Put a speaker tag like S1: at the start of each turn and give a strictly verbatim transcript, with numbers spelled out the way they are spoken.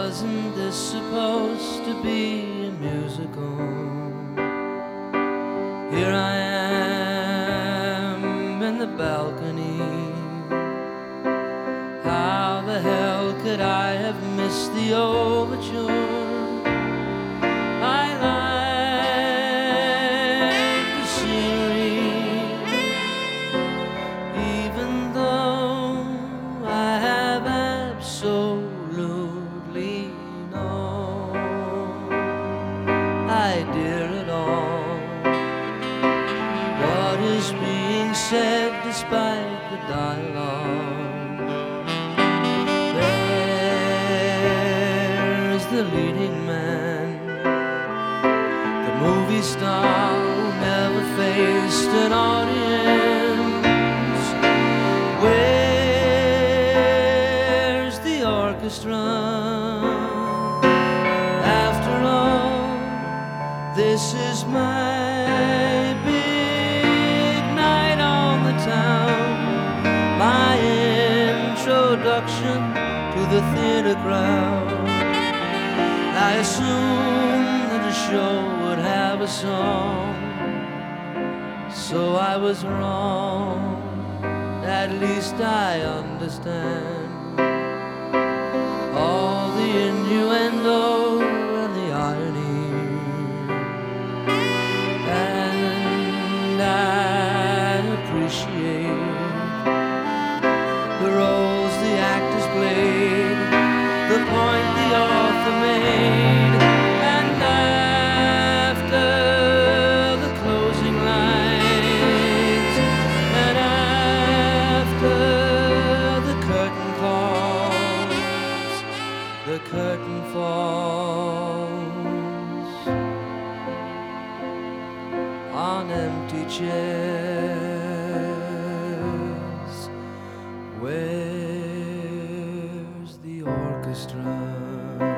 S1: wasn't this supposed to be a musical? Here I am in the balcony. How the hell could I have missed the overture? I like the scenery, even though I have absolutely no idea at all what is being said despite the dialogue. There's the leading man, the movie star who never faced an audience. Where's the orchestra? After all, this is my big night on the town, my introduction to the theater crowd. I assumed that a show would have a song, so I was wrong. At least I understand all the innuendo and the irony, and I appreciate the roles the actors played, the point the author made. And after the closing lines, and after the curtain calls, the curtain falls on empty chairs. Where's the orchestra?